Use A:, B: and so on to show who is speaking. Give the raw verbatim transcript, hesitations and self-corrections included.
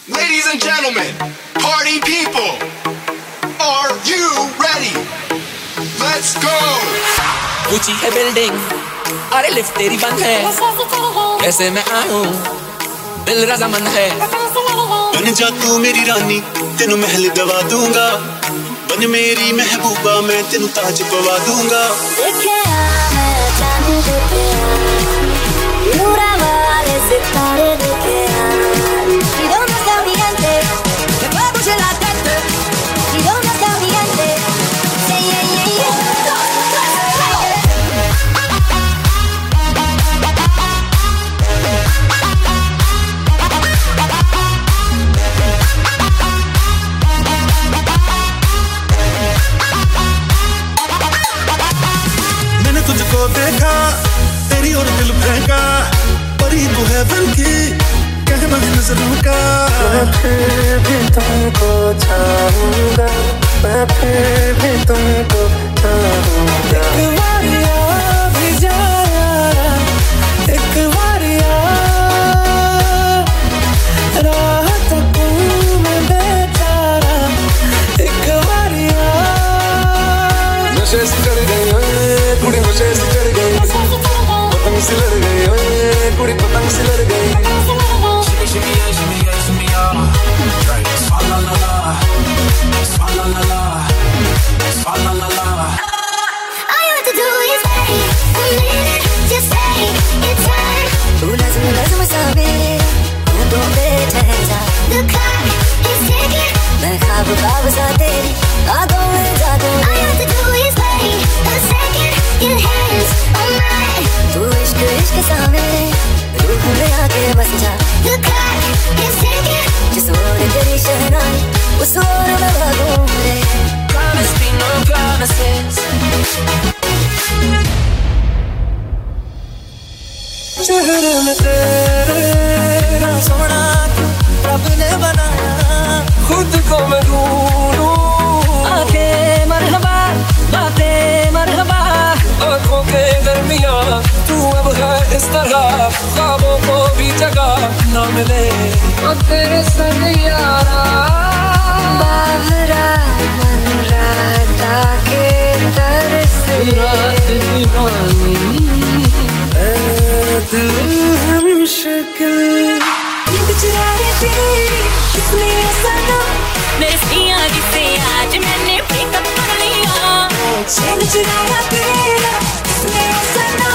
A: Ladies and gentlemen, party people, are you ready? Let's go!
B: ऊंची है building, अरे lift तेरी बंद है, कैसे मैं आऊं, दिल रज़ामंद है।
C: बन जा तू मेरी रानी, तेनू महल दवा दूंगा, बन मेरी महबूबा, मैं तेनू ताज पवा दूंगा।
D: देखे मैं चांद पे नूरा वाले सितारे देखे ¿Y dónde está el gigante? Me puede pushar la tête. ¿Y dónde está el gigante? Yeah, yeah, yeah, yeah.
C: मैंने तुझको देखा, तेरी और दिल फेंका, परी तू है बन की कहना है नजरों का। मैं फिर भी तुमको चाहूंगा, मैं फिर भी तुमको चाहूंगा। एक बार आ भी जा यारा, एक बार आ, राह तकूं मैं बेचारा, एक बार आ। नशे से चढ़ गई ओए कुड़ी, नशे से चढ़ गई, पतंग से लड़ गई ओए कुड़ी, पतंग से लड़ गई।
E: Shimmy yeah, shimmy yeah, shimmy yeah. Right. Swalla la la, swalla la la, swalla la la.
D: All you have to do is stay a minute, just stay in time. तू लाज़िम लाज़िम साबे, होठों पे ठहर जा। The clock is ticking. मैं ख्वाब ख्वाब सा तेरी आंखों में जागूं। All you have to do is stay a second, your hands on mine. तू इश्क इश्क सा मेरे रूह में आके बस जा। The clock is ticking. जिस ओर तेरी शहनाई, उस ओर मैं भागूं रे।
B: Promise me no promises.
C: चेहरे में तेरे सोना क्यों रब ने बनाया, खुद को मैं ढूंढूं।
B: आंखें मरहबा, बातें मरहबा,
C: आँखों के दरमियाँ तू अब है इस तरह, ख्वाबों को भी जगह न मिले और तेरे संग यारा।
D: बावरा मन राता के तरस
C: रात दीवानी ऐ दिल है मुश्किल।
D: नींद चुरा रही तेरी इसलिए सनम,
F: मेरे सिया जिसे आज मैंने पिकअप कर लिया।
D: चैन चुराया तेरा इसलिए सनम।